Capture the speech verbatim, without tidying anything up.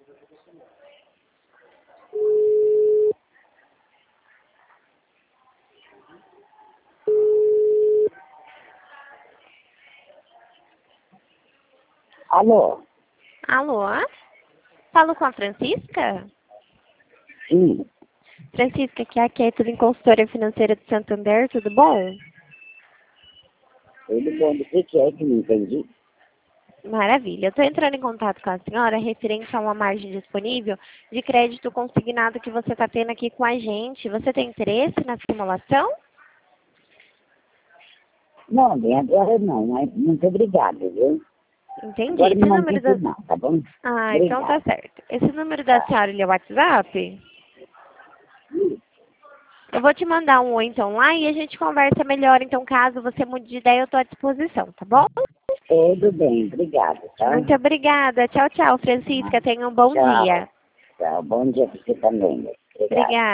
Alô? Alô? Falo com a Francisca? Sim. Francisca, que é a Kathleen, consultora financeira do Santander, tudo bom? Tudo bom? Do que que é que não entendi? Maravilha. Eu estou entrando em contato com a senhora referente a uma margem disponível de crédito consignado que você está tendo aqui com a gente. Você tem interesse na simulação? Não, bem agora não, mas muito obrigado, viu? Entendi. Agora Esse não número tempo da... não, tá bom? Ah, então tá Obrigado. certo. Esse número da Tá. senhora, ele é o WhatsApp? Eu vou te mandar um oi então lá e a gente conversa melhor. Então, caso você mude de ideia, eu estou à disposição, tá bom? Tudo bem, obrigado, tá? Muito obrigada. Tchau, tchau, Francisca. Tenha um bom Tchau. dia. Tchau. Bom dia pra você também. Obrigado. Obrigada.